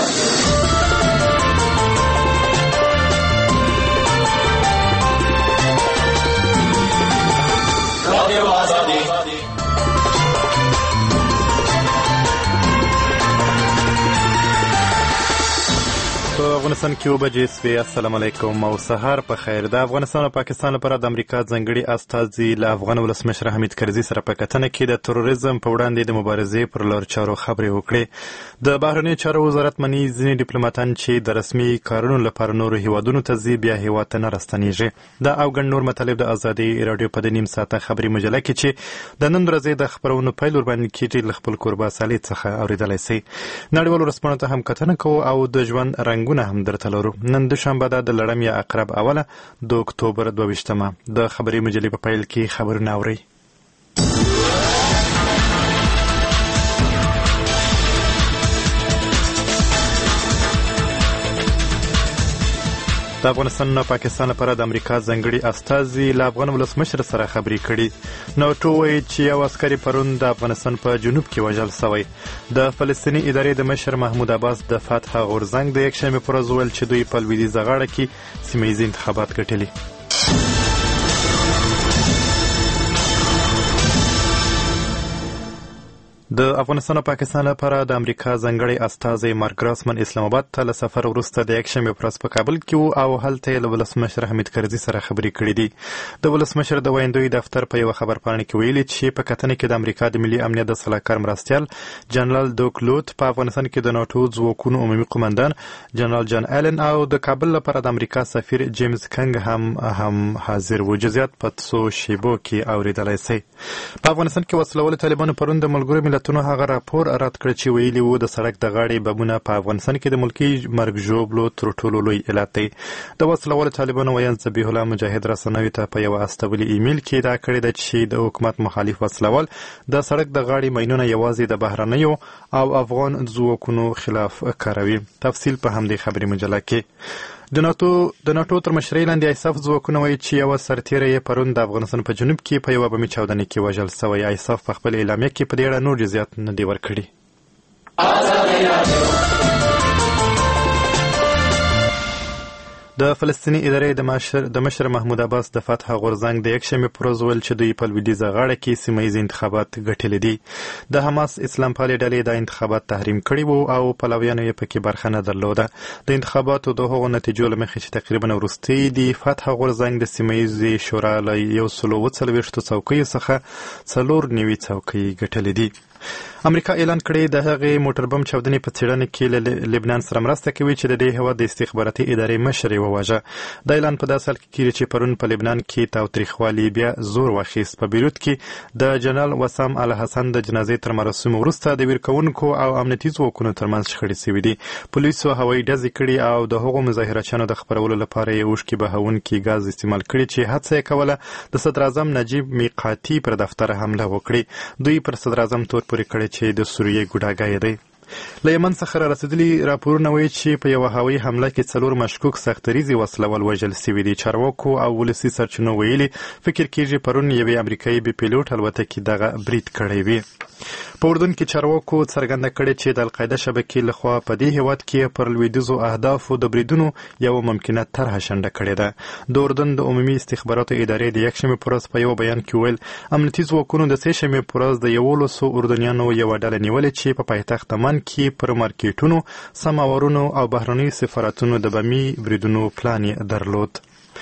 افغانستان کې وبجې سوي. السلام علیکم او سهار په خیر. د افغانستان او پاکستان لپاره د امریکا ځانګړي استازي له افغان ولسمشر حمید کرزي سره په کتنه کې د تروریزم په وړاندې د مبارزې پر لور چارو خبرې وکړې. د بهرنی چارو وزارت مني ځینې ډیپلوماتان چې د رسمي کارونو لپاره نورو هیوادونو ته ځي بیا هیواد ته نه راستنیږي. دا او ګڼ نور مطالب د ازادي رادیو په د نیم ساعته خبري مجله کې چې د نن ورځې د خبرونو پیل ورباندې کېږي له خپل کوربه سالي څخه اوریدلای شئ. نړیوالو رسنیو ته هم کتنه کوو او د ژوند رنګونه هم درته لرو. نن دوشنبه ده د لړم یا اقرب اوله د اکتوبر 22 د خبري مجلې په پیل کې خبرونه اورئ. د افغانستان او پاکستان لپاره د امریکا ځانګړي استازي له افغان ولسمشر سره خبرې کړي. نوټو وایي چې یو عسکري پرون د افغانستان په جنوب کې وژل شوی. د فلسطیني ادارې د مشر محمود عباس د فتح غورځنګ د یکشنبې پر ورځ وویل چې دوی په لویدیځه غاړه کې سیمه ییز انتخابات ګټلي. د افغانستان او پاکستان لپاره د امریکا ځانګړي استازي مارک ګراسمن اسلام آباد ته له سفر وروسته د یکشنبې پر ورځ په کابل کې وو او هلته یې له ولسمشر حمید کرزي سره خبرې کړې دي. د ولسمشر د ویندوی دفتر په یو خبرپاڼه کې ویلي چې په کتنه کې د امریکا د ملي امنیت د سلاکار مرستیال جنرال دوک لوت په افغانستان کې د ناتو ځواکونو عمومي قومندان جنرال جان ایلن او د کابل لپاره د امریکا سفیر جیمز کنګ هم حاضر وو. جزئیات په څو شیبو کې اوریدلای شئ. په افغانستان کې وسلوال طالبانو پرون د ملګرو ملتونو هغه راپور رد کړ چې ویلي وو د سړک د غاړې بمونه په افغانستان کې د ملکی مرګ ژوبلو تر ټولو لوی علت دی. د وسلوال طالبانو ویاند ذبیح الله مجاهد رسنیو ته په یو استولي ایمیل کې دا کړی ده چې د حکومت مخالف وسلوال د سړک د غاړې ماینونه یوازې د بهرنیو او افغان ځواکونو خلاف کاروي. تفصیل په همدې خبري مجله کې. د ناتو تر مشرۍ لاندې ایساف ځواکونه وایي چې یوه سرتیری یې پرون د افغانستان په جنوب کې په یوه بمي چاودنه کې وژل شوی. ایساف په خپل اعلامیه کې په دې اړه نور جزئیات نه دي ورکړي. د فلسطیني ادارې د مشر محمود عباس د فتح غورځنګ د یکشنبې پر ورځ ویل چې دوی په لویدیځه غاړه کې سیمه ییز انتخابات ګټلي دي. د حماس اسلام پالې ډلې دا انتخابات تحریم کړي وو او پلویانو یې پکې برخه نه درلوده. د انتخاباتو د هغو نتیجو له مخې چې تقریبا وروستۍ دي فتح غورځنګ د سیمه ییزې شورا له 140 څوکیو څخه 4 څوکۍ ګټلې دي. امریکا اعلان کړی د هغې موټر بم چاودنې په څېړنه کې له لبنان سره مرسته کوي چې د دې هېواد د استخباراتي ادارې مشر یې وواژه. دا اعلان په داسې حال کې کېږي چې پرون په لبنان کې تاوتریخوالي بیا زور واخیست. په بیروت کې د جنرال وسام الحسن د جنازې تر مراسمو وروسته د ویر کوونکو او امنیتي ځواکونو ترمنځ شخړې سوي دي. پولیسو هوایي ډزې کړي او د هغو مظاهرچیانو د خپرولو لپاره یې اوښکې بهونکي ګاز استعمال کړي چې هڅه یې کوله د صدراعظم نجیب میقاتي پر دفتر حمله وکړي. دوی پر صدراعظم تور پورې کړی چې د سوریې ګوډاګی دی. له یمن څخه را رسېدلي راپورونه وایي چې په یوه هوایي حمله کې 4 مشکوک سختریزې وسلوال وژل سوي دي. چارواکو او ولسي سرچینو ویلي فکر کېږي پرون یوې امریکایي بې پیلوټ الوتکې دغه برید کړی وي. په اردن کې چارواکو څرګنده کړې چې د القاعده شبکې لخوا په دې هیواد کې پر لویدیځو اهدافو د بریدونو یو ممکنه طرحه شنډه کړې ده. د اردن د عمومي استخباراتو ادارې د یکشنبې په ورځ په یو بیان کې ویل امنیتي ځواکونو د سې شنبې په ورځ د 11 اردنیانو یوه ډله نیولې چې په پایتخت عمان کې پر مارکیټونو سماورونو او بهرنیو سفارتونو د بمي بریدونو پلان یې درلود.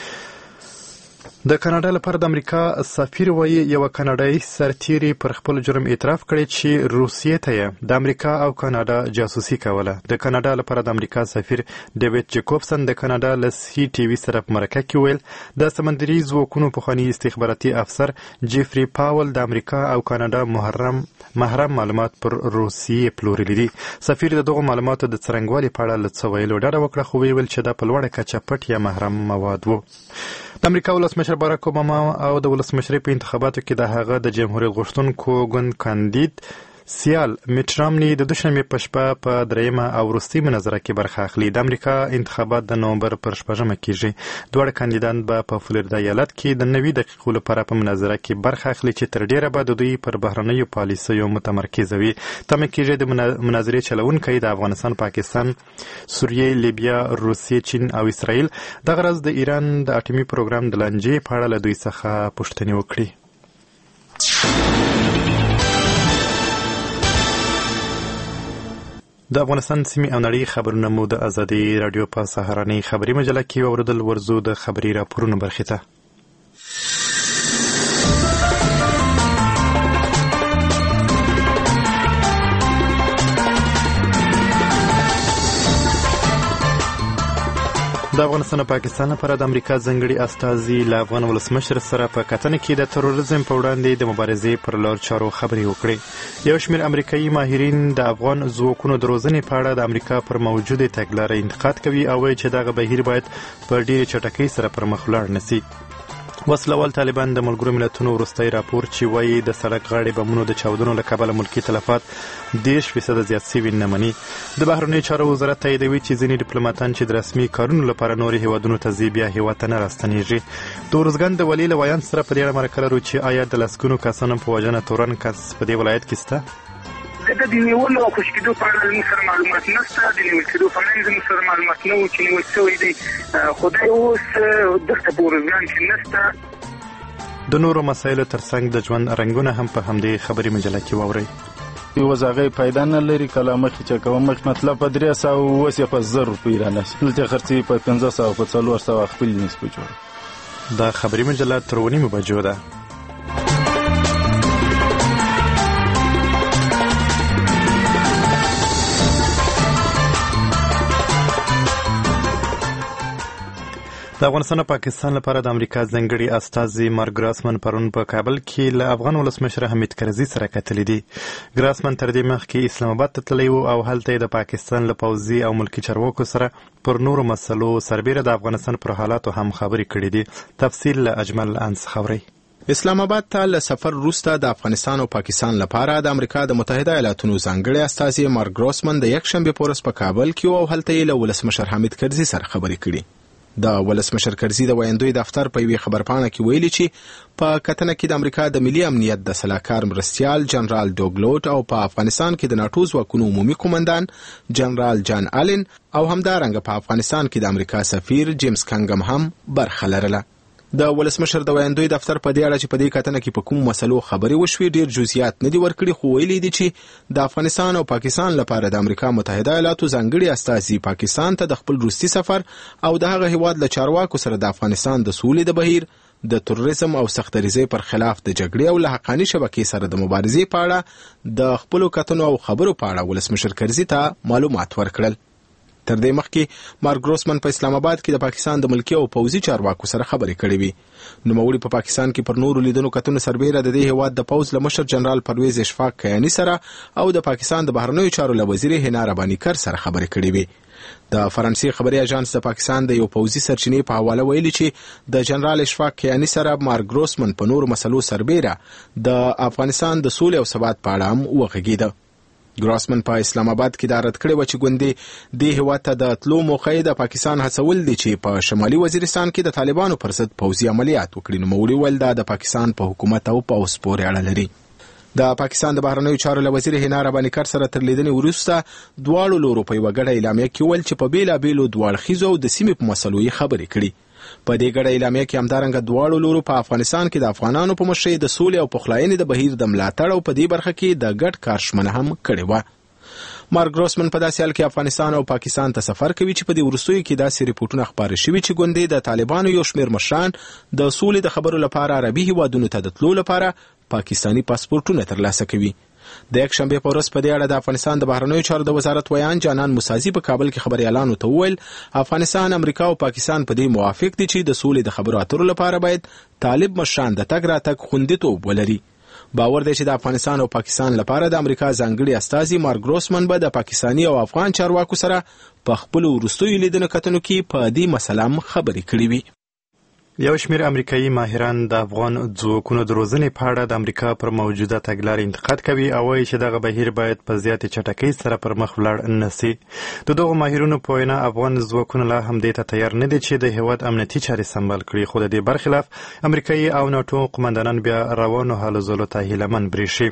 د کاناډا لپاره د امریکا سفیر وایي یوه کاناډایي سرتیري پر خپل جرم اعتراف کړی چې روسیې ته یې د امریکا او کاناډا جاسوسي کوله. د کاناډا لپاره د امریکا سفیر ډیوید جیکوبسن د کاناډا له سی ټي وي سره په مرکه کې ویل د سمندري ځواکونو پخواني استخباراتي افسر جیفري پاول د امریکا او کاناډا محرم معلومات پر روسیې پلورلي دي. سفیر د دغو معلوماتو د څرنګوالي په اړه له څه ویلو ډډه وکړه خو ویل چې دا په لوړه کچه پټ یا محرم مواد وو. د امریکا ولسمشر باراک اوباما او د ولسمشرۍ په انتخاباتو کې د هغه د جمهوریت غوښتونکو ګوند کاندید سیال میټ رامني د دوشنبه په شپه په دریمه او وروستۍ مناظره کې برخه اخلي. د امریکا انتخابات د نومبر پر 8 کېږي. دوه کاندیدان به په فلوریدا ایالت کې د 90 دقیقو لپاره په مناظره کې برخه اخلي چې تر ډیره به د دوی پر بهرنیو پالیسیو متمرکز وي. تمه کېږي د مناظرې چلونکي د افغانستان، پاکستان، سوریې، لیبیا، روسیې، چین او اسرائیل د غرض د ایران د اټومي پروګرام د لانجې په اړه له دوی څخه پوښتنې وکړي. د افغانستان سیمې او نړۍ خبرونه مو د ازادي راډیو په سهارنۍ خبري مجله کې واوریدل. ورځو د خبري راپورونو برخې ته. د افغانستان او پاکستان لپاره د امریکا ځانګړي استازي له افغان ولسمشر سره په کتنه کې د تروریزم په وړاندې د مبارزې پر لور چارو خبرې وکړې. یو شمېر امریکایي ماهرین د افغان ځواکونو د روزنې په اړه د امریکا پر موجودې تګلارې انتقاد کوي او وایي چې دغه بهیر باید په ډېرې چټکۍ سره پر مخ لاړ نشي. وسلوال طالبان د ملګرو ملتونو وروستی راپور چې وایي د سړک غاړې بمونو د چاودنو له کبله ملکي تلفات 10% زیات شوي نه مني. د بهرنیو چارو وزارت تاییدوي چې ځینې ډیپلوماتان چې د رسمي کارونو لپاره نورې هیوادونو ته ځي بیا هیواد ته نه راستنیږي. د ارزګان د ولي له ویان سره په دې اړه مرکه لرو چې آیا د لسګونو کسانو په وژنه تورن کس په دې ولایت کې شته؟ د نیولو او خوشی کېدو په اړه موږ سره معلومات نشته. د نیول کېدو په منځ موږ سره معلومات نه وو چې نیول شوی دی. خدای اوس دغه په ارزګان کې نشته. د نورو مسایلو ترڅنګ د ژوند رنګونه هم په همدې خبري مجله کې واورئ. یو ځای پیدا نه لري کله مخې چې کوم مطلب په 300 اوس په 1000 روپۍ را نشي دلته خرڅي په 1500 په 400 خپل نسبت جوړ. دا خبري مجله تر 9 بجو ده. د افغانستان او پاکستان لپاره د امریکا ځانګړي استازي مارک ګراسمن پرون په کابل کې له افغان ولسمشر حمید کرزي سره کتلي دي. ګراسمن تر دې مخکې اسلام آباد ته تللی و او هلته د پاکستان له پوځي او ملکي چارواکو سره پر نورو مسلو سربیره د افغانستان پر حالاتو هم خبرې کړې دي. تفصیل له اجمل انس خبري. اسلام آباد ته له سفر وروسته د افغانستان او پاکستان لپاره د امریکا د متحده ایالاتونو ځانګړي استازي مارک ګراسمن د یکشنبه په ورځ په کابل کې او هلته له ولسمشر حمید کرزي سره خبرې کړې. د ولسمشر کرزي د ویاندوی دفتر په یوې خبرپاڼه کې ویلي چې په کتنه کې د امریکا د ملي امنیت د سلاکار مرستیال جنرال دوګلوټ او په افغانستان کې د ناټو ځواکونو عمومي قومندان جنرال جان آلن او همدارنګه په افغانستان کې د امریکا سفیر جیمز کنګم هم برخه لرله. د ولسمشر د ویاندوی دفتر په دې اړه چې په دې کتنه کې په کوم مسلو خبرې وشوي ډیر جزئیات نه دي ورکړي، خو ویلي دي چې د افغانستان او پاکستان لپاره د امریکا متحده ایالاتو ځانګړي استازي پاکستان ته د خپل روسي سفر او د هغه هیواد له چارواکو سره د افغانستان د سولې د بهیر، د تروریزم او سختریزۍ پر خلاف د جګړې او له حقاني شبکې سره د مبارزې په اړه د خپل کتنو او خبرو په اړه ولسمشر کرزي ته معلومات ورکړل. تر دې مخکې مارک ګروسمن په اسلام آباد کې د پاکستان د ملکي او پوځي چارواکو سره خبرې کړې وي. نوموړي په پاکستان کې پر نورو لیدونو کتنو سربیره د دې هیواد د پوځ له مشر جنرال پرویز اشفاق کیانی سره او د پاکستان د بهرنیو چارو له وزیر هنا رباني کر سره خبرې کړې وي. د فرانسې خبري اژانس د پاکستان د یو پوځي سرچینې په حواله ویلي چې د جنرال اشفاق کیانی سره مارک ګروسمن په نورو مسلو سربیره د افغانستان د سولې او ثبات په اړه هم وغږېده. ګراسمن په اسلام آباد کې دا رد کړی و چې ګوندې د هیواد ته د تلو موخه د پاکستان هڅول دي چې په شمالي وزیرستان کې د طالبانو پر ضد پوځي عملیات وکړي. نوموړي ویل دا د پاکستان په حکومت او پوځ پورې اړه لري. د پاکستان د بهرنیو چارو له وزیر هنا رباني کر سره تر لیدنې وروسته دواړو لورو په یوه ګډه اعلامیه کې ویل چې په بېلابېلو دواړخیزو او د سیمې په مسلو یې خبرې کړي. په دې ګډه اعلامیه کې همدارنګه دواړو لورو په افغانستان کې د افغانانو په مشرۍ د سولې او پخلاینې د بهیر د ملاتړ او په دې برخه کې د ګډ کار ژمنه هم کړې وه. مارک ګروسمن په داسې حال کې افغانستان او پاکستان ته سفر کوي چې په دې وروستیو کې داسې ریپورتونه خپاره شوي چې ګوندې د طالبانو یو شمېر مشران د سولې د خبرو لپاره عربي هیوادونو ته د تلو لپاره پاکستاني پاسپورټونه ترلاسه کوي. د یکشنبه په ورځ په دې اړه د افغانستان د بهرنیو چارو د وزارت ویان جانان موسازي په کابل کې خبريالانو ته وویل افغانستان، امریکا او پاکستان په دې موافق دي چې د سولې د خبرو اترو لپاره باید طالب مشران د تګ راتګ خوندیتوب ولري. باور دی چې د افغانستان او پاکستان لپاره د امریکا ځانګړي استازي مارک ګروسمن به د پاکستاني او افغان چارواکو سره په خپل وروستیو لیدنو کتنو کې په دې مسله خبرې کړې وي. یو شمېر امریکایي ماهران د افغان ځواکونو د روزنې په اړه د امریکا پر موجوده تګلارې انتقاد کوي او وایي چې دغه بهیر باید په زیاتې چټکۍ سره پر مخ ولاړ نه سي. د دغو ماهرینو په وینا افغان ځواکونه لا هم دې ته تیار نه دي چې د هېواد امنیتي چارې سمبال کړي، خو د دې برخلاف امریکایي او ناټو قمندانان بیا روانو هلو ځلو ته هیلهمن برېښي.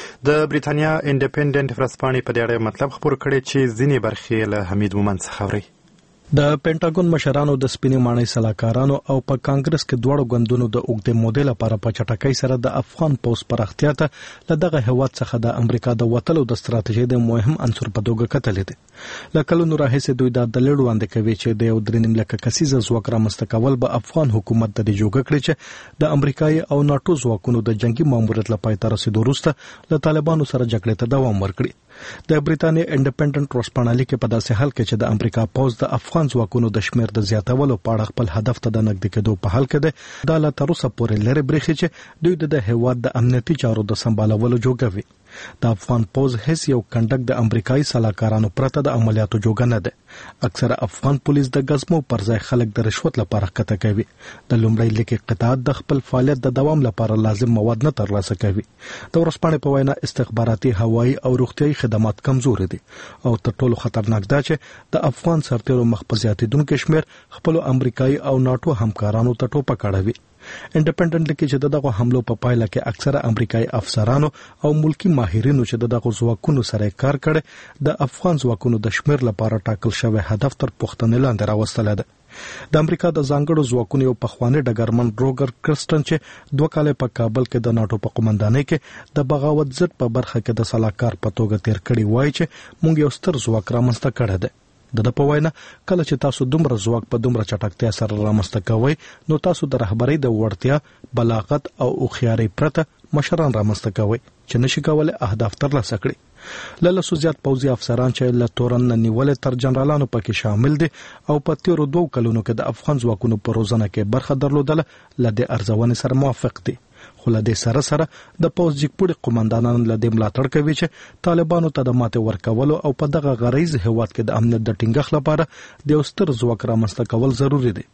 د بریتانیا انډیپینډنټ ورځپاڼې په دې اړه مطلب خپور کړی چې ځینې برخې له حمید مومند څخه اوري. د پینټاګون مشرانو د سپینې ماڼۍ سلاکارانو او په کانګرس کې دواړو ګوندونو د اوږدې مودې لپاره په چټکۍ سره د افغان پوځ پراختیا ته له دغه هېواد څخه د امریکا د وتلو د ستراتیژۍ د مهم عنصر په توګه کتلې دي. له کلونو راهیسې دوی دا دلیل وړاندې کوي چې د 3.5 لکه کسیزه ځواک رامنځته کول به افغان حکومت ته د جوګه کړي چې د امریکایي او ناټو ځواکونو د جنگي ماموریت لپاره تر رسیدو وروسته له طالبانو سره جګړې ته دوام ورکړي. د بریتانیا انډیپندنت ورځپاڼه لیکي په داسې حال کې چې د امریکا پوځ د افغان ځواکونو د شمیر د زیاتولو په اړه خپل هدف ته د نږدې کېدو په حال کې ده، دا لا تر اوسه پورې لرې برېښي چې دوی د هېواد د امنیتي چارو د سمبالولو جوګه وي. د افغان پوځ هیڅ یو کنډک د امریکایي سلاکارانو پرته د عملیاتو جوګه نه ده. اکثره افغان پولیس د غزمو پر ځای خلک د رشوت لپاره ښکته کوي. د لومړی لیکي قطاعت د خپل فعالیت د دوام لپاره لازم مواد نه ترلاسه کوي. د ورځپاڼې په وینا استخباراتي، هوایي او روغتیايي خدمات کمزوري دي او تر ټولو خطرناک دا چې د افغان سرتیرو مخ په زیاتېدونکي شمیر خپل امریکایي او ناټو همکارانو ته ټوپک اړوي. انډیپندنت لیکي چې دغه حملو په پایله کې اکثره امریکایي افسرانو او ملکی ماهرینو چې دغه ځواکونو سره کار کړي د افغان ځواکونو د شمیر لپاره ټاکل شوی هدف تر پوښتنې لاندې راوستل ده. د امریکا د ځانګړو ځواکونو یو پخوانی ډګرمن روګر کرسټن چې 2 کال په کابل کې د ناټو په قومندانۍ کې د بغاوت ضد په برخه کې د سلاکار په توګه تیر کړی وایي چې موږ یو ستر ځواک رامنځته کړی دی. د په وینا کله چې تاسو دومره ځواک په دومره چټکتیا سره رامنځته کوئ نو تاسو د رهبرۍ د وړتیا، بلاغت او هوښیارۍ پرته مشران رامنځته کوئ چې نشي کولای اهداف ترلاسه کړي. له لسو زیات پوځي افسران چې له تورن نه نیولې تر جنرالانو پکې شامل دي او په تیرو 2 کلونو کې د افغان ځواکونو په روزنه کې برخه درلودله له دې ارزونې سره موافق دي. خو له دې سره سره د پوځ جګپوړي قومندانان له دې ملاتړ کوي چې طالبانو ته د ماتې ورکولو او په دغه غریز هېواد کې د امنیت د ټینګښت لپاره د یو ستر ځواک رامنځته کول ضروري دي.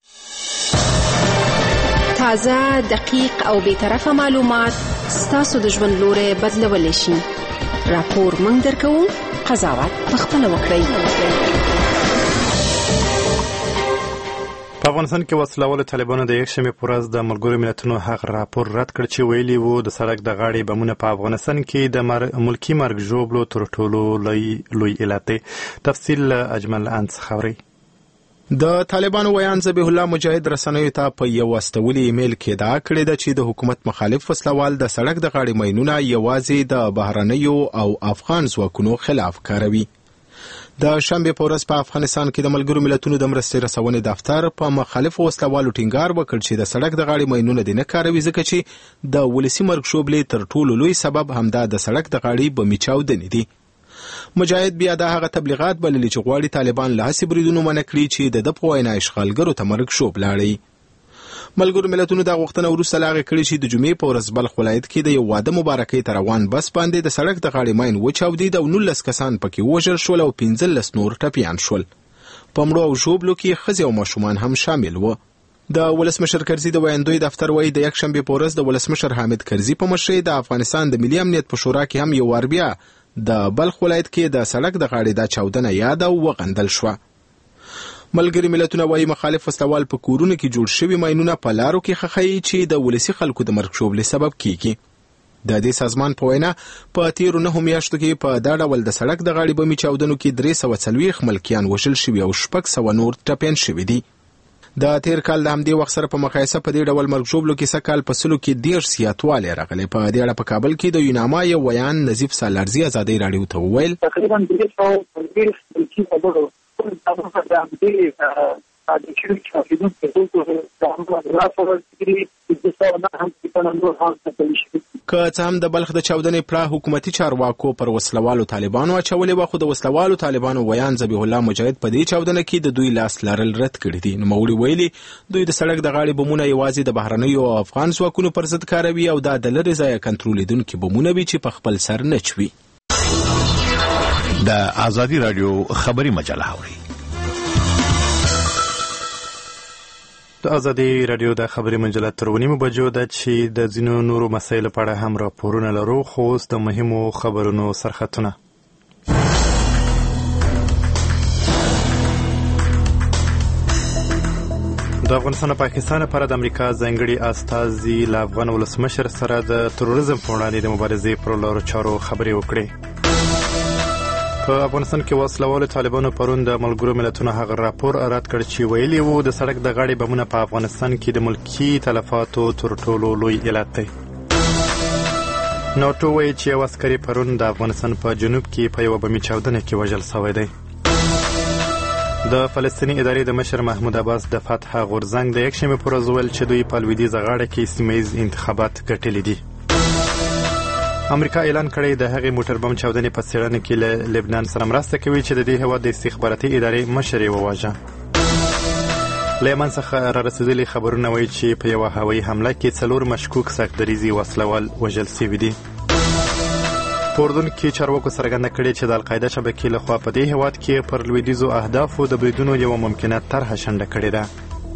تازه، دقیق او بیطرفه معلومات ستاسو د ژوند لوري بدلولی شي. راپور موږ درکوو، قضاوت پخپله وکړئ. په افغانستان کې وسلوالو طالبانو د یکشنبې په ورځ د ملګرو ملتونو هغه راپور رد کړ چې ویلي وو د سړک د غاړې بمونه په افغانستان کې د ملکی مرګ ژوبلو تر ټولو لوی علت دی. تفصیل اجمل څخه اورئ. د طالبانو ویان ذبیح الله مجاهد رسنیو ته په یو واستولي ایمیل کې ادعا کړې ده چې د حکومت مخالف وسلوال د سړک د غاړې ماینونه یوازې د بهرنیو او افغان ځواکونو خلاف کاروي. د شنبې په ورځ په افغانستان کې د ملګرو ملتونو د مرستې رسونې دفتر په مخالفو وسلوالو ټینګار وکړ چې د سړک د غاړې ماینونه دې نه کاروي ځکه چې د ولسي مرګ شوبلې تر ټولو لوی سبب همدا د سړک د غاړې بمي چاودنې دي. مجاهد بیا د هغه تبلیغات بللي چې غواړي طالبان له هسې بریدونو منع کړي چې د په وینا اشغالګرو ته مرګ شوب لاړي. ملګرو ملتونو دا غوښتنه وروسته لاغې کړې چې د جمعې په ورځ بلخ ولایت کې د یو واده مبارکۍ ته روان بس باندې د سړک د غاړې ماین وچاودېد او 19 کسان پکې وژل شول او 15 نور ټپیان شول. په مړو او ژوبلو کې ښځې او ماشومان هم شامل وو. د ولسمشر کرزي د ویاندوی دفتر وایي د یکشنبې په ورځ د ولسمشر حامد کرزي په مشرۍ د افغانستان د ملي امنیت په شورا کې هم یو وار بیا د بلخ ولایت کې د سړک د غاړې دا چاودنه یاد او وغندل شوه. ملګري ملتونه وایي مخالف وسلوال په کورونو کې جوړ شوي ماینونه په لارو کې خښوي چې د ولسي خلکو د مرګ شوبلې سبب کیږي. د دې سازمان په وینا په تیرو 9 میاشتو کې په دا ډول د سړک د غاړې بمي چاودنو کې 340 ملکیان وژل شوي او 600 نور ټپیان شوي دي. د تیر کال د همدې وخت سره په مقایسه په دې ډول مرګ شوبلو کې سکهال په سلو کې 10 زیاتوالی راغلی. په دې اړه په کابل کې د یوناما یو ویان نظیف سالارزي ازادۍ راډیو ته وویل تقریبا 300 که څه هم د بلخ د چاودنې پړه حکومتي چارواکو پر وسلوالو طالبانو اچولې وه، خو د وسلوالو طالبانو ویان ذبیح الله مجاهد په دې چاودنه کې د دوی لاس لرل رد کړي دي. نوموړي ویلي دوی د سړک د غاړې بمونه یوازې د بهرنیو او افغان ځواکونو پر ضد کاروي او دا د لرې ځایه کنټرولېدونکي بمونه وي چې په خپل سر نه چوي. د ازادي راډیو خبري مجله اوري. د ازادي رادیو د خبري مجله تر 9 بجو ده چې د ځینو نورو مسایلو په اړه هم راپورونه لرو، خو اوس د مهمو خبرونو سرخطونه. د افغانستان او پاکستان لپاره د امریکا ځانګړي استازي له افغان ولسمشر سره د تروریزم په وړاندې د مبارزې پر لارو چارو خبرې وکړې. په افغانستان کې وسلوالو طالبانو پرون د ملګرو ملتونو هغه راپور رد کړ چې ویلي وو د سړک د غاړې بمونه په افغانستان کې د ملکی تلفاتو تر ټولو لوی علت دی. ناټو وایي چې یو عسکري پرون د افغانستان په جنوب کې په یوه بمي چاودنه کې وژل شوی دی. د فلسطیني ادارې د مشر محمود عباس د فتح غورځنګ د یکشنبې په ورځ ویل چې دوی په لویدیځه غاړه کې سیمه ییز انتخابات ګټلي دي. امریکا اعلان کړی د هغې موټر بم چاودنې په څېړنه کې له لبنان سره مرسته کوي چې د دې هېواد د استخباراتي ادارې مشر یې وواژه. له یمن څخه را رسېدلي خبرونه وایي چې په یوه هوایي حمله کې 4 مشکوک سختدریزي وسلوال وژل شوي دي. په اردن کې چارواکو څرګنده کړې چې د القاعده شبکې لخوا په دې هېواد کې پر لویدیځو اهدافو د بریدونو یوه ممکنه طرحه شنډه کړې ده.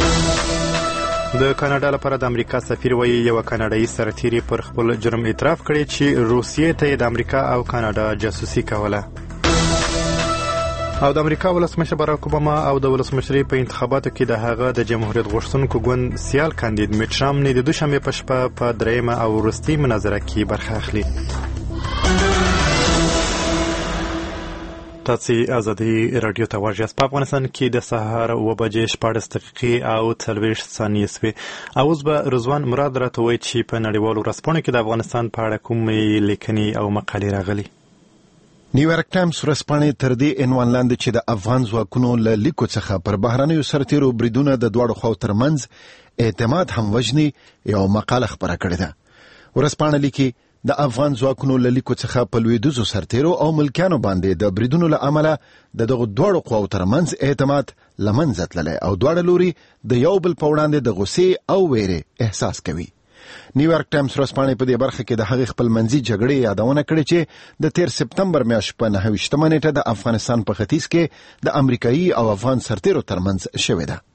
د کاناډا لپاره د امریکا سفیر وایي یوه کاناډایي سرتیري پر خپل جرم اعتراف کړی چې روسیې ته د امریکا او کاناډا جاسوسي کوله. او د امریکا ولسمشر باراک اوباما او د ولسمشرۍ په انتخاباتو کې د هغه د جمهوریت غوښتونکو ګوند سیال کاندید میټ رامني د دوشنبې په شپه په درېیمه او وروستۍ مناظره کې برخه اخلي. تاسو ازادي رادیو ته واژئ. په افغانستان کې د سهار 9 بجې 14 دقیقې او 40 ثانیې سوې. اوس به رضوان مراد راته وایي چې په نړیوالو ورځپاڼو کې د افغانستان په اړه کومې لیکنې او مقالې راغلي. نیویارک ټایمز ورځپاڼې تر دې عنوان لاندې چې د افغان ځواکونو له لیکو څخه پر بهرنیو سرتیرو بریدونه د دواړو خواو ترمنځ اعتماد هم وژني یو مقاله خپره کړې ده. ورځپاڼه لیکي د افغان ځواکونو له لیکو څخه په لویدیځو سرتیرو او ملکیانو باندې د بریدونو له امله د دغو دواړو قواو ترمنځ اعتماد له منځه تللی او دواړه لوري د یو بل په وړاندې د غصې او ویرې احساس کوي. نیویارک ټایمز ورځپاڼې په دې برخه کې د هغې خپلمنځي جګړې یادونه کړې چې د 13 سپتمبر میاشت په 9 نیټه د افغانستان په ختیځ کې د امریکایي او افغان سرتیرو ترمنځ شوې ده.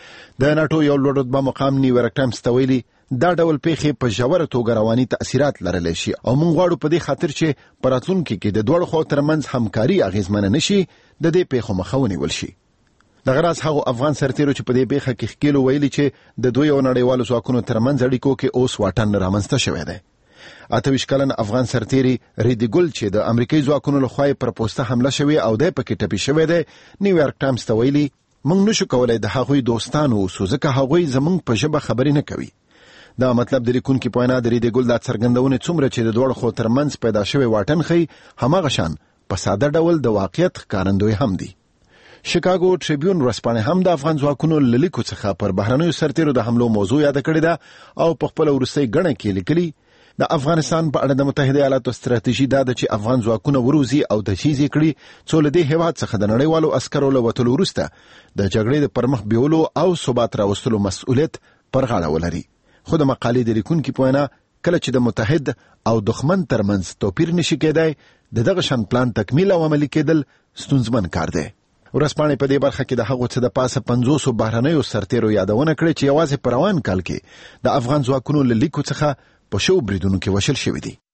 د ناټو یو لوړ رتبه مقام نیویارک ټایمز ته ویلي دا ډول پیښې په ژوره توګه رواني تأثیرات لرلی شي او موږ غواړو په دې خاطر چې په راتلونکي کې د دواړو خواو ترمنځ همکاري اغېزمنه نشي د دې پیښو مخه ونیول شي. دغه راز هغو افغان سرتیرو چې په دې پیښه کې ښکېلو ویلي چې د دوی او نړیوالو ځواکونو ترمنځ اړیکو کې اوس واټن رامنځته شوی دی. 28 کلن افغان سرتیري ریډي ګل چې د امریکایي ځواکونو لخوا پر پوسټه حمله شوې او دی پکې ټپي شوی دی نیویارک ټایمز ته ویلي موږ نشو کولی د هغوی دوستان اوسو ځکه هغوی زموږ په ژبه خبرې نه کوي. دا مطلب د لیکونکي په وینا د ریډي ګل دا څرګندونه څومره چې د دواړو خواو ترمنځ پیدا شوی واټن ښیي هماغه شان په ساده ډول د واقعیت ښکارندوی هم دی. شیکاګو ټریبیون ورځپاڼې هم د افغان ځواکونو له لیکو څخه پر بهرنیو سرتیرو د حملو موضوع یاده کړې ده او په خپله وروستۍ ګڼه کې لیکلي د افغانستان په اړه د متحده ایالاتو ستراتیژي دا ده چې افغان ځواکونه وروزي او تجهیز یې کړي څو له دې هېواد څخه د نړیوالو عسکرو له وتلو وروسته د جګړې د پرمخ بیولو او ثبات راوستلو مسؤلیت پر غاړه ولري. خو د مقالې د لیکونکي په وینا کله چې د متحد او دښمن ترمنځ توپیر نشي کېدای د دغه شان پلان تکمیل او عملي کېدل ستونزمن کار دی. ورځپاڼې په دې برخه کې د هغو څه د پاسه 500 بهرنیو سرتیرو یادونه کړې چې یوازې په روان کال کې د افغان ځواکونو له لیکو څخه په شو بریدونو کې وشل شوي دي.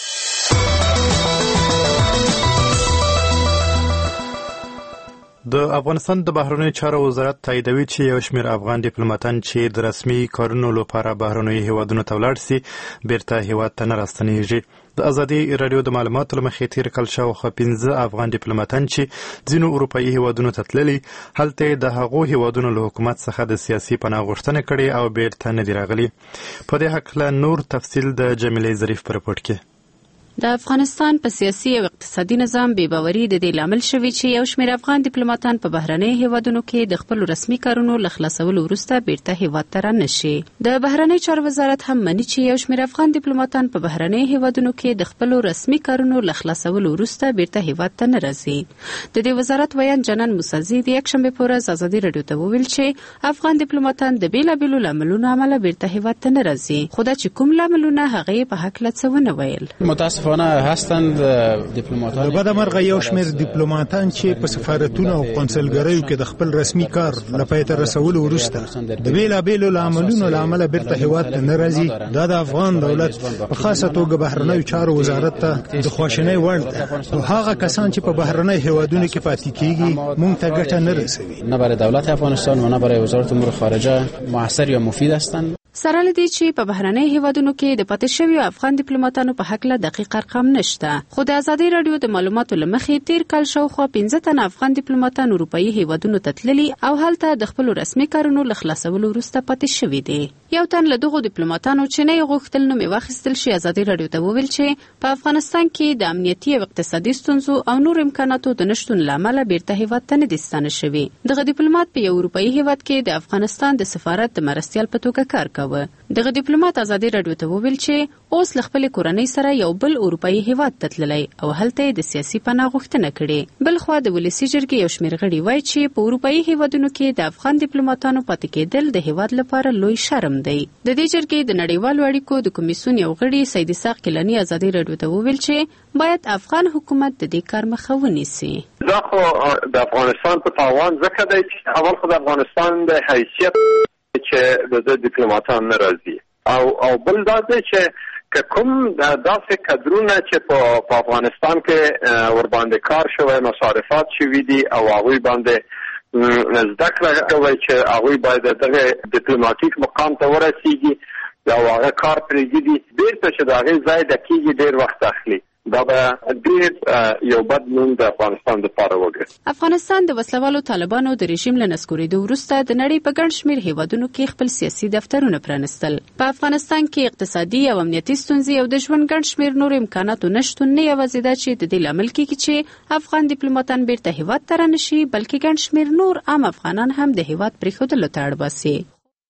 د افغانستان د بهرنیو چارو وزارت تاییدوي چې یو شمېر افغان ډیپلوماتان چې د رسمي کارونو لپاره بهرنیو هیوادونو ته ولاړ سي بیرته هیواد ته نه راستنیږي. د ازادي رادیو د معلوماتو له مخې تېر کال شاوخوا 15 افغان ډیپلوماتان چې ځینو اروپایي هیوادونو ته تللي هلته د هغو هیوادونو له حکومت څخه د سیاسي پناه غوښتنه کړې او بیرته نه دي راغلي. په دې هکله نور تفصیل د جمیلې ظریف په رپورټ کې. د افغانستان په سیاسي او اقتصادي نظام بې باوري د دې لامل شوی چې یو شمېر افغان ډیپلوماتان په بهرنیو هیوادونو کې د خپل رسمي کارونو له خلاصولو وروسته بیرته هیواد ته رانشي. د بهرنیو چارو وزارت هم مني چې یو شمېر افغان ډیپلوماتان په بهرنیو هیوادونو کې د خپل رسمي کارونو له خلاصولو وروسته بیرته هیواد ته نه راځي. د دې وزارت ویان جنان موسازي د یکشنبې په ورځ ازادي رادیو ته وویل چې افغان ډیپلوماتان د بیلابیلو لاملونو عمله بیرته هیواد ته نه راځي، خو دا چې کوم لاملونه هغه په هکله څه ونه ویل. متاسفانه متاسفانه هستند دیپلماتان د بدمرغه یو شمېر دیپلوماتان چې په سفارتونو او قونسلګریو کې د خپل رسمي کار لپاره تر رسولو وروسته د بیلابېلو عاملونو لامل بیرته هیواد ته نه راځي. دا د افغان دولت په خاصه توګه بهرنیو چارو وزارت ته د خواشینۍ وړ ده او هغه کسان چې په بهرنی هیوادونو کې پاتې کیږي مونږ ته ګټه نه رسوي. نه برای دولت افغانستان و نه برای وزارت امور خارجه موثر یا مفید هستند. سره لدی چې په بهرنی هیوادونو کې د پاتې شویو افغان ډیپلوماټانو په حق له دقیق ارقام نشته، خو د ازادي رادیو د معلوماتو لمخې تیر کال شاوخوا 15 تن افغان ډیپلوماټان اروپאי هیوادونو ته تللي او هلته د خپل رسمي کارونو له خلاصولو وروسته پاتې شوي دي. یو تن له دغو ډیپلوماټانو چې نه غوښتل نوم یې واخیستل شي ازادي رادیو ته وویل چې په افغانستان کې د امنیتي او اقتصادي ستونزو او نور امکاناتو د نشټون لامل بیرته هیواد ته نه دي ستانه شوي. دغه ډیپلوماټ په یو اروپאי هیواد کې د افغانستان د سفارت د مرستیال په توګه کار کاوه. دغه ډیپلوماټ ازادي رادیو ته وویل چې اوس له خپل کورنۍ سره یو بل اروپאי هیواد ته تللی او هلته د سیاسي پناه غوښتنه کړې. بل خو د ولسی جرګې یو شمېر غړي وایي چې په اروپאי هیوادونو کې د افغان ډیپلوماټانو پاتې کېدل د هیواد لپاره لوی شرم دی. د دې جرګې د نړیوالو اړیکو د کمیسیون یو غړي سید اسحاق کیلانی ازادي رادیو ته وویل چې باید افغان حکومت د دې کار مخه ونیسي. دا خو د افغانستان په تاوان ځکه دی چې اول خو د افغانستان د حیثیت چې د ډیپلوماټانو نه راځي او بل دا دی چې کوم داسې کدرونه چې په افغانستان کې ورباندې کار شوی مصارفات شوي دي او هغوی باندې زده کړه کوي چې هغوی باید دغه ډیپلوماټیک مقام ته ورسیږي او هغه کار پرېږدي بیرته چې د هغې ځای د کېږي ډېر وخت اخلي. دا به ډېر یو بد نوم د افغانستان لپاره وګرځي. افغانستان د وسلوالو طالبانو د رژیم له نسکورېدو وروسته د نړۍ په ګڼ شمېر هیوادونو کې خپل سیاسي دفترونه پرانستل. په افغانستان کې اقتصادي او امنیتي ستونزې او د ژوند ګڼ شمېر نور امکاناتو نشتون نه یوازې دا چې د دې لامل کېږي چې افغان ډیپلوماټان بیرته هیواد ته رانشي، بلکې ګڼ شمېر نور عام افغانان هم د هیواد پرېښودلو ته اړ باسي.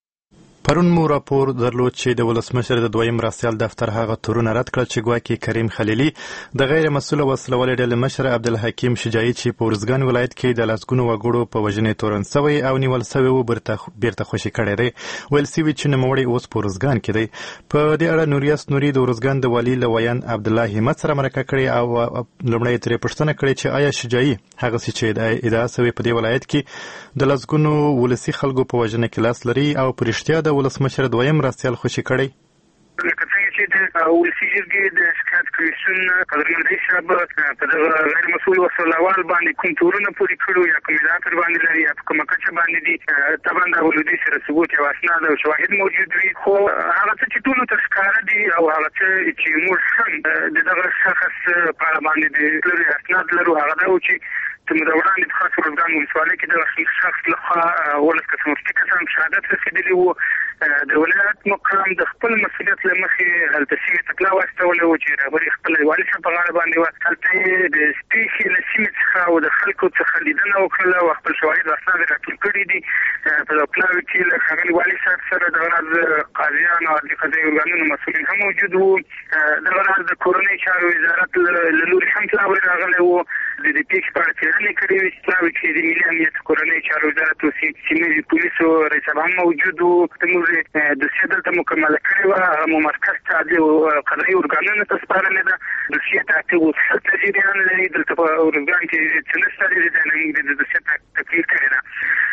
پرون مو راپور درلود چې د ولسمشر د دویم مرستیال دفتر هغه تورونه رد کړل چې ګواکې کریم خلیلي د غیر مسؤله وسلوالې ډلې مشر عبدالحکیم شجاعي چې په ارزګان ولایت کې د لسګونو وګړو په وژنې تورن سوی او نیول سوی و بیرته خوشي کړی دی. ویل سوي چې نوموړی اوس په ارزګان کې دی. په دې اړه نوریاس نوري د ارزګان د والي له ویان عبدالله همت سره مرکه کړې او لومړی ترې پوښتنه کړې چې آیا شجاعي هغسې چې ادعا سوی په دې ولایت کې د لسګونو ولسي خلکو په وژنه کې لاس لري او په رښتیا د ولسمشر دویم مرستیال خوشي کړی؟ لکه څنګه چې د ولسي جرګې د شکایت کمیسیون قدرمن رئیس صاحب په دغه غیر مسؤل وسلوال باندې کوم تورونه پورې کړو یا کوم اضافه باندې لري یا کومه کچه باندې دي طبعا د ولودي سره ثبوت او اسناد او شواهد موجود وي، خو هغه څه چې ټولو ته ښکاره دي او هغه څه چې موږ هم د دغه شخص په اړه باندې د اسناد لرو هغه دا و چې د وړاندې په خاص ارزګان ولسوالۍ کې د شخص لخوا 19 کسان شهادت رسېدلي وو. د ولایت مقام د خپل مسؤلیت له مخې هلته سیمې ته تله واستولی وو چې رهبري خپل والي صاحب په غاړه باندې وه. هلته یې د سپېښې له سیمې څخه او د خلکو څخه لیدنه وکړله او خپل شواهد او اسناد یې راټول کړي دي. په دغه پلاوي کې له ښاغلي والي صاحب سره دغه راز قاضیان او عدلي قضایي ارګانونو مسؤلین هم موجود وو. دغه راز د کورنۍ چارو وزارت له لوري هم پلاوی راغلی وو. د دې پیښې په اړه څېړنې کړې وې چې پلاوي کې د ملي امنیت کورنۍ چارو وزارت او سیمه پولیسو رئیس صاحب هم موجود وو. زموږ دوسیه دلته مکمله کړې وه، هغه مو مرکز ته عدلي قضایي ارګانونو ته سپارلې ده. دوسیه ته 8 جریان لري. دلته په ارزګان کې څه نشته دی، موږ د دوسیه تکلیف کړې ده.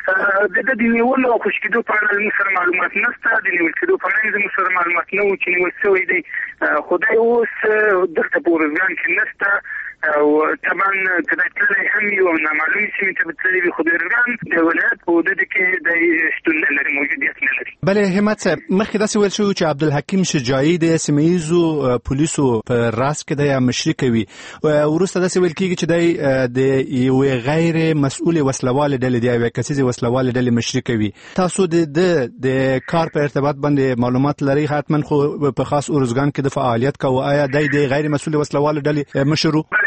د نیولو او خوشي کېدو په اړه موږ سره معلومات نشته. د نیول کېدو په منځ موږ سره معلومات نه وو چې نیول سوی دی. خدای اوس دلته په ارزګان کې نشته او طبعا کله تللی هم یو نامعلومې سیمې ته به تللی وي، خو د ارزګان د ولایت په حدودو کې د شتون نه لري، موجودیت نه لري. بلې همت صاحب، مخکې داسې ویل شوي چې عبدالحکیم شجاعي د سیمه ییزو پولیسو په راس کې دی یا مشري کوي. وروسته داسې ویل کېږي چې دی د یوې غیر مسؤلې وسلوالې ډلې د یوې کسیزې وسلوالې ډلې مشري کوي. تاسو د کار په ارتباط باندې معلومات لرئ؟ حتما خو په خاص ارزګان کې د فعالیت کوي. آیا دی د غیر مسؤلې وسلوالې ډلې مشر و؟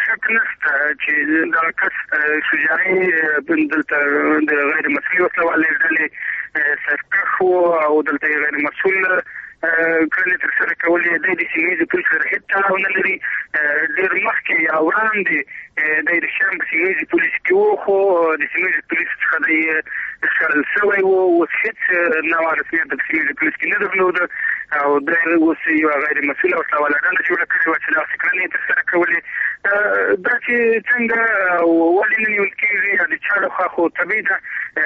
چې دغه کس شجاعي دلته د غیر مسؤلې وسلوالې ډلې سرکښ و او دلته یې غیر مسؤل کړنې ترسره کولې. دی د سیمه ییزو پولیسو سره هېڅ تړاو نه لري. ډېر مخکې یا وړاندې دی د شام په سیمه ییزو پولیسو کې و، خو د سیمه ییزو پولیسو څخه دی شړل شوی و اوس هېڅ نوع رسمیت د سیمې د پولیس کې نه درلود او دا اوس یو غیر مسؤله وسله ډله جوړه کړې وه چې داسې کړنې ترسره کولې. دا چې څنګه ولې نه نیول کېږي د چا لخوا خو طبیعي ده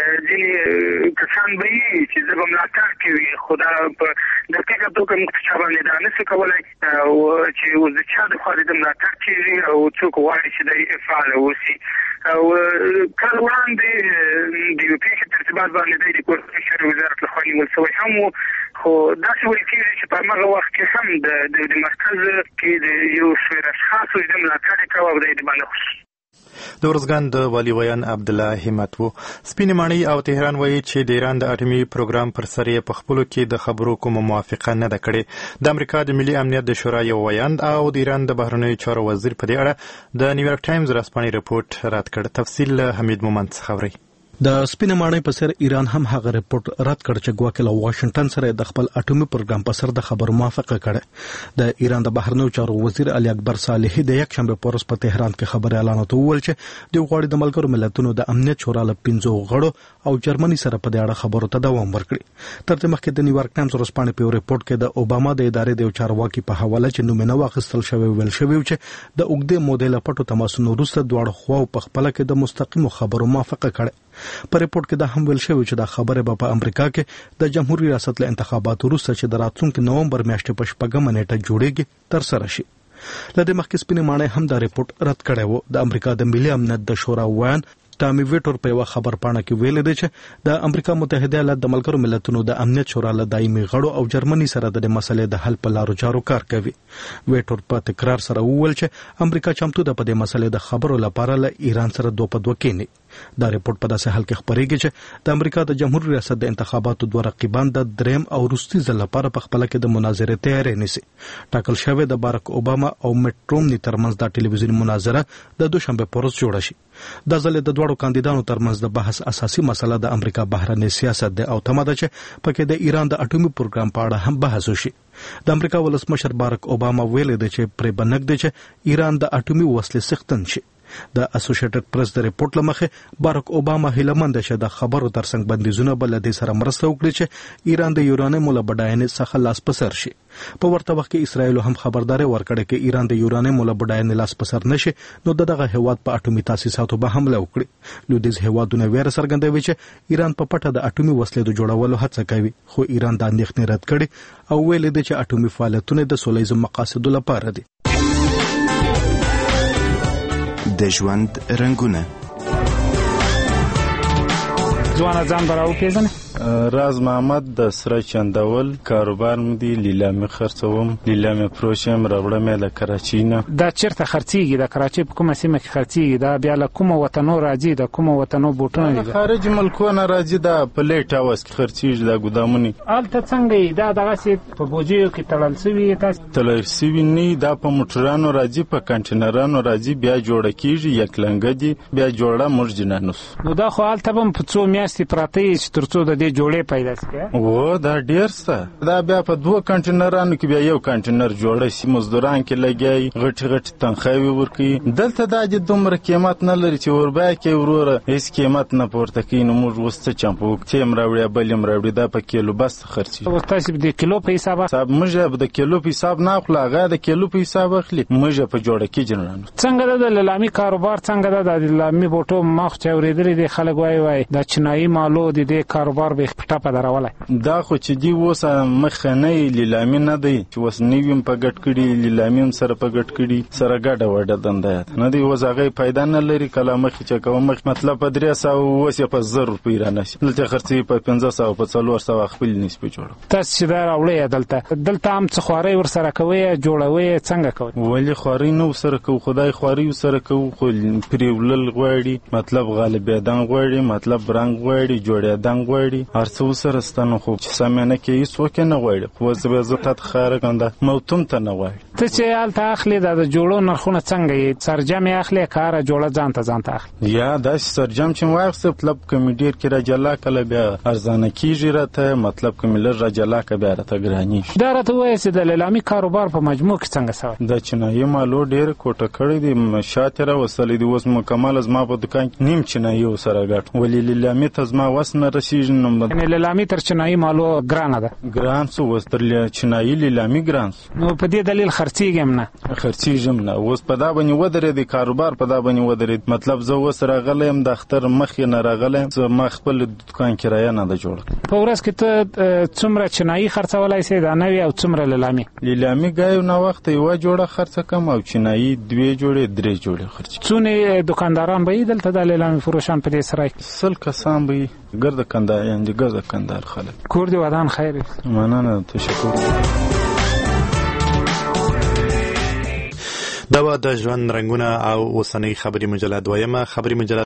ځینې کسان به وي چې زه به ملاتړ کوي خو دا په دقیقه توګه موږ په چا باندې دا نشو کولی چې اوس د چا لخوا د ملاتړ کېږي او څوک غواړي چې دی فعاله اوسي. او کال وړاندې د یو پېښې ترتیبات باندې دی د کورنۍ چارو وزارت لخوا نیول شوی هم و خو داسې ویل کېږي چې په هماغه وخت کې هم د مرکز کې د یو شمېر اشخاصو د ملاتړ یې کوه او دی د باندې خصوصي د ارزګان د والي ویان عبدالله همت وو. سپینې ماڼۍ او تهران وایي چې د ایران د اټومي پروګرام پر سر یې په خپلو کې د خبرو کومه موافقه نه ده کړې. د امریکا د ملي امنیت د شورا یو ویاند او د ایران د بهرنیو چارو وزیر په دې اړه د نیویارک ټایمز ورځپاڼې رپورټ رد کړ. تفصیل له حمید مومند څخه اورئ. د سپینې ماڼۍ په سر ایران هم هغه رپورت رد کړ چې ګواکې له واشنگټن سره د خپل اټومي پروګرام په سر د خبرو موافقه کړه. د ایران د بهرنیو چارو وزیر علي اکبر صالحي د یک شنبه په ورځ په تهران کې خبري اعلان وکړ چې د غواړي د ملګرو ملتونو د امنیت شورا له 15 غړو او جرمني سره په دې اړه خبرو ته دوام ورکړي. تر دې مخکې د نیویارک ټایمز ورځپاڼې په رپورت کې د اوباما د ادارې د چارواکي په حواله چې نوم نه واخیستل شوی ویل شوی چې د اوږدې مودې له پټو تماسونو وروسته دواړو خواو په خپل کې د مستقیمو خبرو موافقه کړه. په رپورت کې دا هم ویل شوی چې دا خبره به په امریکا کې د جمهوریت ریاست له انتخاباتو وروسته چې د راتلونکي نومبر میاشتې په 4 نیټه جوړیږي تر سره شي. لدې مخکې سپینې ماڼۍ هم دا رپورت رد کړی و. د امریکا د ملي امنیت د شورا ویان ټامي ویټور په یو خبر پاڼه کې ویل دی چې د امریکا متحده ایالات د ملګرو ملتونو د امنیت شورا له دایمي غړو او جرمني سره د مسلې د حل په لارو چارو کار کوي. ویټور په تکرار سره وویل چې امریکا چمتو ده په دې مسلې د خبرو لپاره له ایران سره دوه په دوه کېني. دا رپورت په داسې حال کې خبرېږي چې د امریکا د جمهوریت ریاست د انتخاباتو دوه رقیبان د دریم او وروستي ځل لپاره په خپل کې د مناظرې تیاری نیسي. ټاکل شوی د بارک اوباما او میټ رومني ترمنځ د ټلویزیوني مناظره د دوشنبه په ورځ جوړه شي. د ځل د دوړو کاندیدانو ترمنځ د بحث اساسي مسله د امریکا بهرنی سیاست دی او تمه ده چې پکې د ایران د اټومي پروګرام په اړه هم بحث وشي. د امریکا ولسمشر بارک اوباما ویلي دی چې پرې بنګ دی چې ایران د اټومي وسلې څښتن شي. د اسوسییټډ پریس د ریپورت لمخه بارک اوباما هیلمند شه د خبرو ترڅنګ بندیزونه بل د سره مرسته وکړي چې ایران د یورانیم له بډاینې څخه لاس پسر شي. په ورته وخت کې اسرایل هم خبرداري ورکړه چې ایران د یورانیم له بډاینې لاس پسر نشي نو دغه هیواد په اټومي تاسیساتو به حمله وکړي. لویدیځ هیوادونه ویره څرګندوي چې ایران په پټه د اټومي وسلې د جوړولو هڅه کوي خو ایران دا اندېښنې رد کړي او ویل دي چې اټومي فعالیتونه د سولهییز مقاصدو لپاره دي. د ژوند رنگونه ځوان ځان براو پیژنه راز محمد د سره چندول کاروبار مدي لیلامي خرڅوم لیلامي پروشم راوړم له کراچۍ نه. دا چیرته خرڅيږي؟ د کراچۍ په کومه سیمه کې خرڅيږي؟ دا بیا له کومه وطنو راځي؟ د کومه وطنو بوټونه دي؟ خارج ملکونه راځي. دا په لیټ هاوس کې خرڅيږي. دا ګودامونه الته څنګه دا دغه سي په بوجیو کې تړل شوی تاسو تلل شوی نه؟ دا په موټرانو راځي په کنټینرانو راځي بیا جوړ کیږي یک لنګ دي بیا جوړه مرجنانوس. نو دا خو الته هم په څو میاشتې پراته چې ترڅو د دې جوړې پیدا شي. و دا ډیر څه دا بیا په 2 کنټینرانو کې بیا یو کنټینر جوړ شي. مزدوران کې لګي غټ تنخواوي ورکي. دلته دا د دومره قیمت نه لري چې وربای کې وروره هیڅ قیمت نه پورته کوي. نو موږ وسته چمپو تیم راوړیا بلیم راوړي دا په کیلو بس خرچي. او تاسو د کیلو په حساب موږ د کیلو په حساب نه خپل هغه د کیلو په حساب اخلي. موږ په جوړه کې جنرانو څنګه د لیلامي کاروبار څنګه د لیلامي بوټو مخ چوریدل دي خلک وای د چنایي مالو د کاروبار به پټه په دروله. دا خو چې دی وسه مخنه لیلامي نه دی چې وس نیویم په ګټ کړي لیلامي سره په ګټ کړي سره ګډه وډه دنده نه دی وزغه پیدا نه لري کله مخ چې کوم مخ مطلب په 300 وسه په 1000 روپۍ رانشي دلته خرڅي په 1500 په 400 خپل نسبت جوړ. تاسو چې دا راوړی دلته هم څه خواري ور سره کوي جوړوي څنګه کوي؟ ولی خواري نو سره کو خدای خواري سره کو خو پریولل غواړي مطلب غالبیدان غواړي مطلب رنگ غواړي جوړیدان غواړي هرڅه سره ستنه خو چې سمنه کې هیڅ وکه نه غواړي خو زه به زه ته خاره کنده موتم ته نه غواړي. ته چې هلته اخلي د جوړو نرخونه څنګه یې سرجم یې اخلي کاره جوړه ځانته اخلي یا داسې سرجم چې واخیسته مطلب که مې ډېر کې راجلا کله بیا ارزانه کېږي راته مطلب که مې لږ راجلا که بیا راته ګرانېږي. دا راته ووایه چې د لیلامي کاروبار په مجموع کې څنګه سوی؟ د چینایي مالو ډېر کوټه کړی دی شاته راوستلی دی اوس مکمله زما په دوکان کې نیم چینایي ورسره ګټ ولې لیلامي ته زما وس نه رسېږي. یعنې لیلامي تر چینایي مالو ګرانه ده؟ ګران څه اوس تر چینایي لیلامي ګران څه. نو په دې دلیل خرڅېږم نه؟ خرڅېږم نه. اوس په دا باندې ودرېدی کاروبار په دا باندې ودرېد مطلب زه اوس راغلی یم د اختر مخکې نه راغلی یم زما خپل دوکان کرایه نه ده جوړه. په ورځ کې ته څومره چینایي خرڅولی سې دا نوې او څومره لیلامي؟ لیلامي ګایو نه وخته یوه جوړه خرڅه کم او چینایي 2 جوړې 3 جوړې خرڅ. څونه دکانداران به یې دلته د لیلامي فروشان په دې سرای کې؟ 100 کسان به یې ګرده کندهار یعنې ګرده کندهار خلک. کور دې ودان خیر وي. مننه تشکر. دا به د ژوند رنګونه او اوسنۍ خبري مجله دویمه خبري مجله